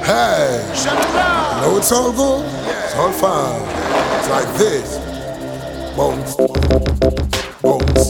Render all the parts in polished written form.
Hey, no, it's all good. It's all fine. It's like this. Bones, bones,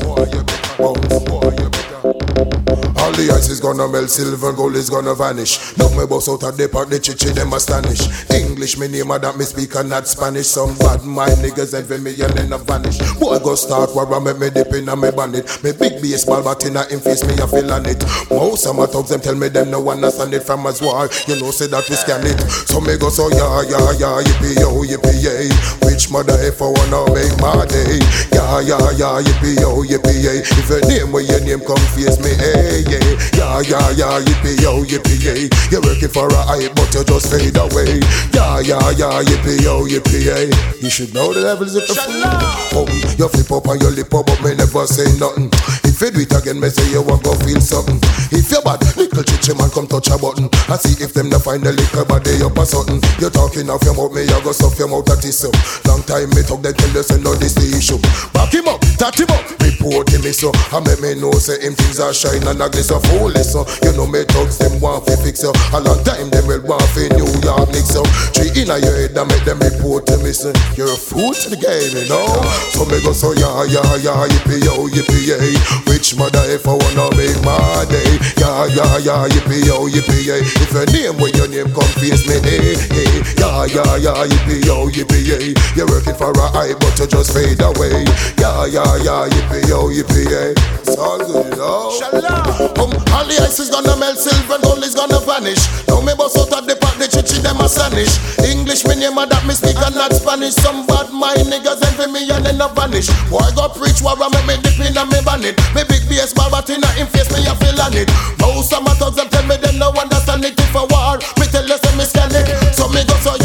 bones. All the ice is gonna melt, silver and gold is gonna vanish. Now me boss out of the park, the chichi them astonish. English me name that me speak and not Spanish. Some bad mind niggas envy me and then I vanish. Boy go start war and make me dip in and me bandit. Me big baseball bat in a him face me a feel on it. Most of my thugs them tell me them no understand it from as war. You know say that we scan it. So me go so yeah, yippee yo, yippee yay. Which mother if I wanna make my day? Yeah, yippee yo, yippee yay. If your name where your name come face me, hey, yeah, yippee yo, yippee yay. You're working for a hype, but you just fade away. Yeah, yippee yo, yippee yay. You should know the levels at the food. You flip up and you lip up, but me never say nothing. If you do it again, me say you want go feel something. If you're bad, little chichi man come touch a button and see if them no find the liquor body up or something. You talking off your mouth, me I go stuff your mouth at this up. Long time me talk, they tell you say no this the issue. Back him up, tat him up, report him so. I make me know say him things are shine and ugly so foolish so. You know me thugs them want to fix you. A long time them will want for New York mix up. Three in a your head and make them report to me say you're a fool to the game, you know. So me go so yeah, yippee yo, yippee yay. Which mother if I wanna make my day? Yeah, yippee yo, yippee yay. If your name when your name come face me, hey, yeah, yippee yo, yippee yay. You're working for a hype but you just fade away. Yeah, yippee yo, yippee yay. It's all good, you know. All the ice is gonna melt, silver and gold is gonna vanish. Now me boss out of the park, the chichi them astonish. English me name that me speak and not Spanish. Some bad mind niggas envy me and then I vanish. Boy go preach war and make me dip in and me ban it. Me big baseball bat in a him face me a feel on it. Most of my thugs them tell me them no understand it. If a war, me tell you say me scan it.